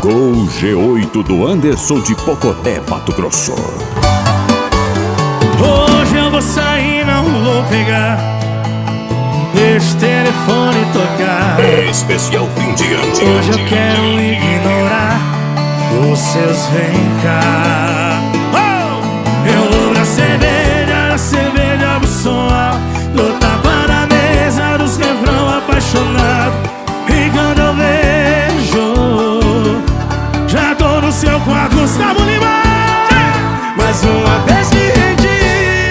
Gol G8 do Anderson de Poconé, Mato Grosso. Hoje eu vou sair, não vou pegar, deixa o telefone tocar. Especial fim de ano. Hoje eu quero ignorar os seus vem cá. Eu vou na cerveja do som alto, do tapa na mesa, dos refrão apaixonado. E quando eu vejo, já tô no seu quarto, Gustavo Lima. Mais uma vez que rendi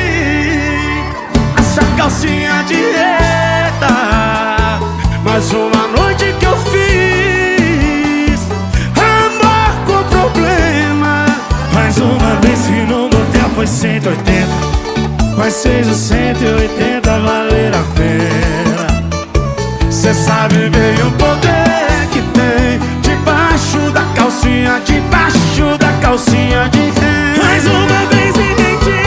essa calcinha de reta, mais uma noite que eu fiz amor com problema. Mais uma vez que no motel foi 180, mas fez os 180 valer a pena. Cê sabe bem o poder que tem debaixo da calcinha, debaixo da calcinha de renda. Mais uma vez entendi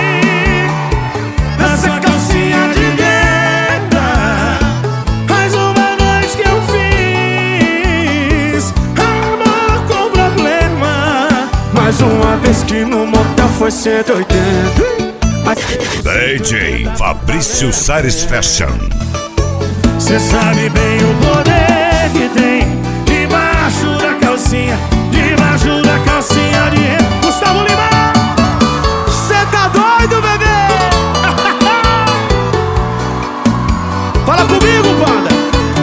essa calcinha de renda. Mais uma noite que eu fiz amor com problema. Mais uma vez que no motel foi 180. DJ Fabrício Sares Fashion. Cê sabe bem o poder que tem debaixo da calcinha, debaixo da calcinha de renda. Gustavo Lima. Cê tá doido, bebê? Fala comigo, banda.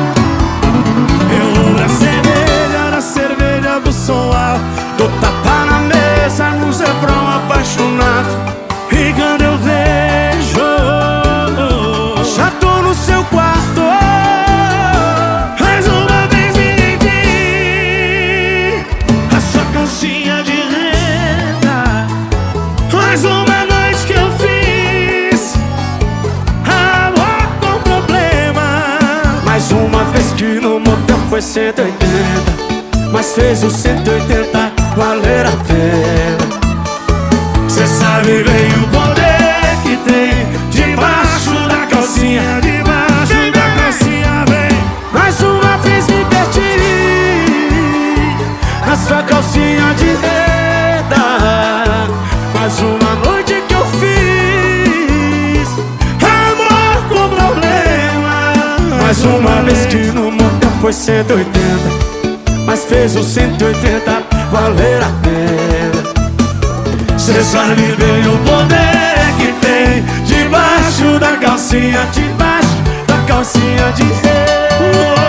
Eu vou na cerveja do som alto, do tapa na mesa, no refrão apaixonado. E quando eu vejo, já tô no seu quarto. Mais uma vez entendi a sua calcinha de renda. Mais uma noite que eu fiz amor com problema. Mais uma vez que no motel foi 180, mas fez os 180 valer a pena. Cê sabe bem o poder que tem debaixo da calcinha, debaixo da calcinha, vem. Mais uma vez me perdi na sua calcinha de renda. Mais uma noite que eu fiz amor com problema. Mais uma vez que no motel foi 180, mas fez os 180 valer a pena. Cê sabe bem o poder que tem debaixo da calcinha, debaixo da calcinha de renda.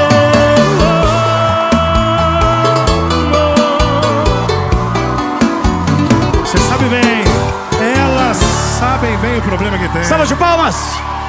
Cê sabe bem, elas sabem bem o problema que tem. Salva de palmas!